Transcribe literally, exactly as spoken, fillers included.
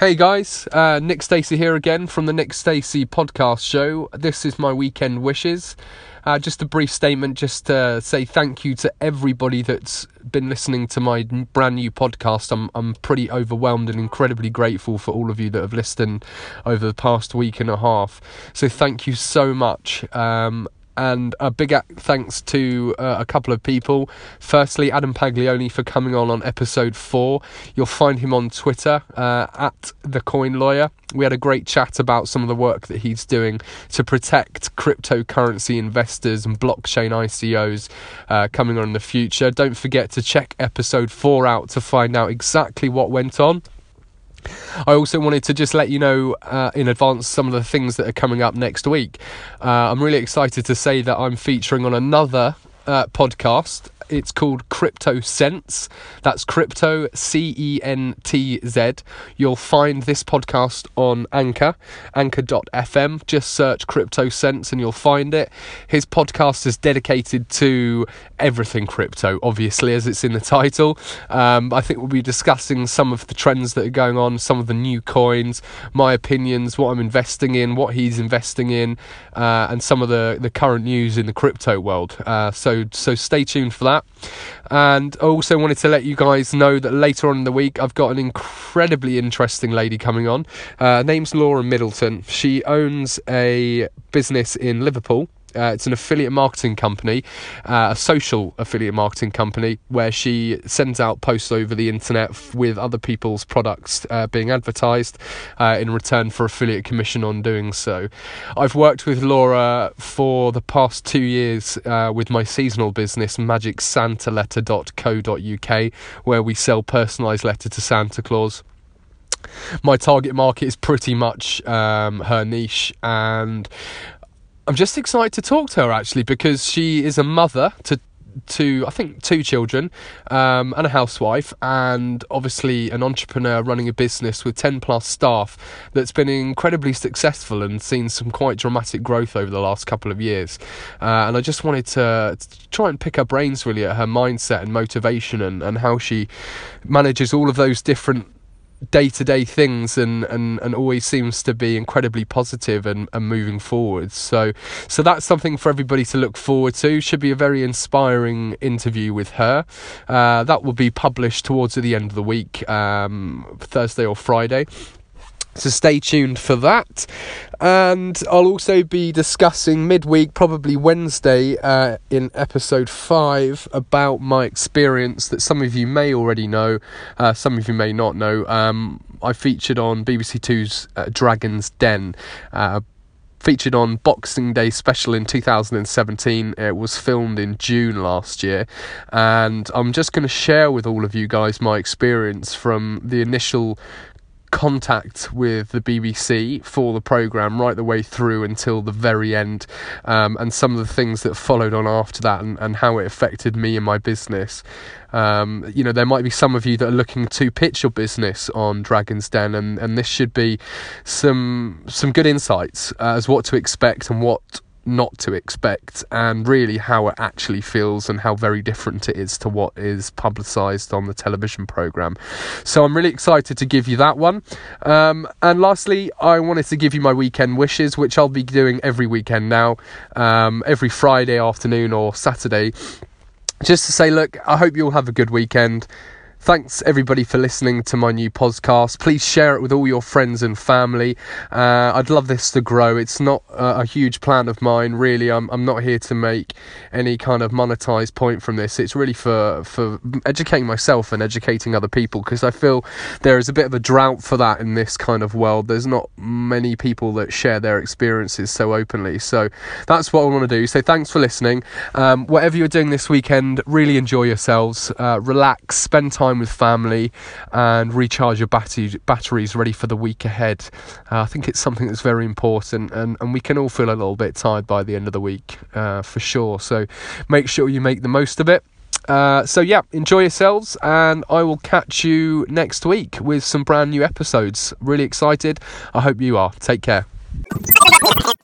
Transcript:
Hey guys, uh, Nick Stacey here again from the Nick Stacey podcast show. This is my weekend wishes. Uh, just a brief statement, just to say thank you to everybody that's been listening to my brand new podcast. I'm I'm pretty overwhelmed and incredibly grateful for all of you that have listened over the past week and a half. So thank you so much. Um, And a big thanks to uh, a couple of people. Firstly, Adam Paglioni for coming on on episode four. You'll find him on Twitter, uh, at The Coin Lawyer. We had a great chat about some of the work that he's doing to protect cryptocurrency investors and blockchain I C Os uh, coming on in the future. Don't forget to check episode four out to find out exactly what went on. I also wanted to just let you know uh, in advance some of the things that are coming up next week. Uh, I'm really excited to say that I'm featuring on another uh, podcast. It's called Crypto Sense. That's Crypto, C E N T Z. You'll find this podcast on Anchor, anchor dot f m. Just search Crypto Sense and you'll find it. His podcast is dedicated to everything crypto, obviously, as it's in the title. Um, I think we'll be discussing some of the trends that are going on, some of the new coins, my opinions, what I'm investing in, what he's investing in, uh, and some of the, the current news in the crypto world. Uh, so, so stay tuned for that. And I also wanted to let you guys know that later on in the week I've got an incredibly interesting lady coming on. Uh, her name's Laura Middleton. She owns a business in Liverpool. Uh, it's an affiliate marketing company, uh, a social affiliate marketing company, where she sends out posts over the internet f- with other people's products uh, being advertised uh, in return for affiliate commission on doing so. I've worked with Laura for the past two years uh, with my seasonal business, magic santa letter dot co dot u k, where we sell personalised letter to Santa Claus. My target market is pretty much um, her niche, and I'm just excited to talk to her actually, because she is a mother to to I think two children um, and a housewife, and obviously an entrepreneur running a business with ten plus staff that's been incredibly successful and seen some quite dramatic growth over the last couple of years. Uh, and I just wanted to, to try and pick her brains really at her mindset and motivation and, and how she manages all of those different day-to-day things and, and, and always seems to be incredibly positive and, and moving forward. So so that's something for everybody to look forward to. Should be a very inspiring interview with her. Uh, that will be published towards the end of the week, um, Thursday or Friday. So stay tuned for that. And I'll also be discussing midweek, probably Wednesday, uh, in episode five, about my experience that some of you may already know, uh, some of you may not know. Um, I featured on B B C two's uh, Dragon's Den, uh, featured on Boxing Day special in two thousand seventeen. It was filmed in June last year, and I'm just going to share with all of you guys my experience from the initial contact with the B B C for the programme right the way through until the very end, um, and some of the things that followed on after that, and, and how it affected me and my business. Um, you know, there might be some of you that are looking to pitch your business on Dragon's Den, and, and this should be some some good insights uh, as what to expect and what not to expect, and really how it actually feels and how very different it is to what is publicised on the television programme. So I'm really excited to give you that one. Um, and lastly, I wanted to give you my weekend wishes, which I'll be doing every weekend now, um, every Friday afternoon or Saturday, just to say, look, I hope you all have a good weekend. Thanks everybody for listening to my new podcast. Please share it with all your friends and family. Uh, I'd love this to grow. It's not uh, a huge plan of mine, really. I'm I'm not here to make any kind of monetized point from this. It's really for, for educating myself and educating other people, because I feel there is a bit of a drought for that in this kind of world. There's not many people that share their experiences so openly. So that's what I want to do. So thanks for listening. Um, whatever you're doing this weekend, really enjoy yourselves. Uh, relax, spend time with family, and recharge your battery, batteries ready for the week ahead. Uh, I think it's something that's very important, and, and we can all feel a little bit tired by the end of the week, uh, for sure. So make sure you make the most of it. Uh, so yeah, enjoy yourselves, and I will catch you next week with some brand new episodes. Really excited. I hope you are. Take care.